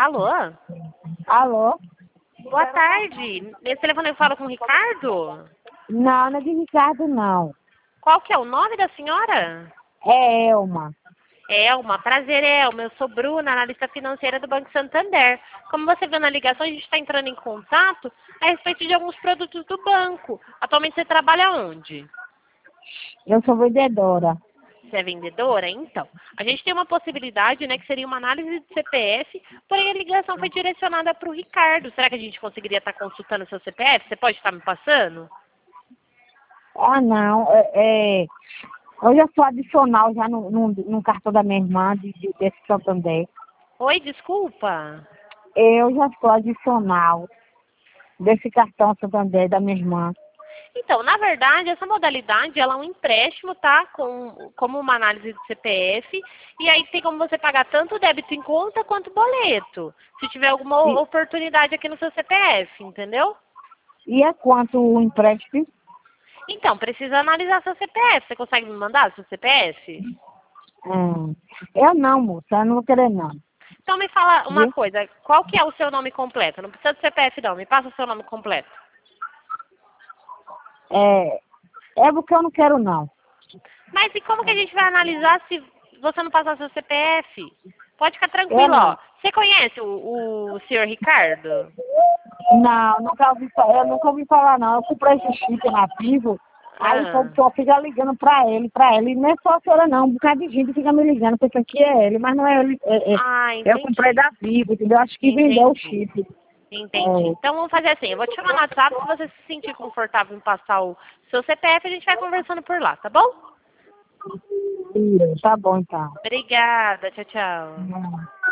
Alô? Alô? Boa tarde. Nesse telefone eu falo com o Ricardo? Não, não é de Ricardo, não. Qual que é o nome da senhora? É Elma. Elma, prazer, Elma. Eu sou Bruna, analista financeira do Banco Santander. Como você viu na ligação, a gente está entrando em contato a respeito de alguns produtos do banco. Atualmente você trabalha onde? Eu sou vendedora. Você é vendedora? Então, a gente tem uma possibilidade, né, que seria uma análise de CPF, porém a ligação foi direcionada para o Ricardo. Será que a gente conseguiria estar consultando o seu CPF? Você pode estar me passando? Ah, não. Eu já sou adicional já no cartão da minha irmã, desse Santander. Oi, desculpa. Eu já sou adicional desse cartão Santander da minha irmã. Então, na verdade, essa modalidade ela é um empréstimo, tá? Como uma análise de CPF. E aí tem como você pagar tanto débito em conta quanto boleto. Se tiver alguma E, oportunidade aqui no seu CPF, entendeu? e é quanto o empréstimo? Então, precisa analisar seu CPF. Você consegue me mandar seu CPF? Eu não, moça. Eu não vou querer, não. Então me fala uma Viu? coisa, qual que é o seu nome completo? Não precisa do CPF não, me passa o seu nome completo. É porque eu não quero, não. Mas e como que a gente vai analisar se você não passar seu CPF? Pode ficar Eu tranquilo, ó. não. Você conhece o senhor Ricardo? Não, eu nunca ouvi falar, não. Eu comprei esse chip na Vivo, aí o Ah, pessoal fica ligando pra ele. E não é só a senhora, não. Um bocado de gente fica me ligando, porque aqui é ele, mas não é ele. Eu comprei entendi. da Vivo, entendeu? Acho que vendeu o Entendi. chip. Entendi. Então vamos fazer assim, eu vou te chamar no WhatsApp, se você se sentir confortável em passar o seu CPF, a gente vai conversando por lá, tá bom? Tá bom, então. Obrigada, tchau, tchau.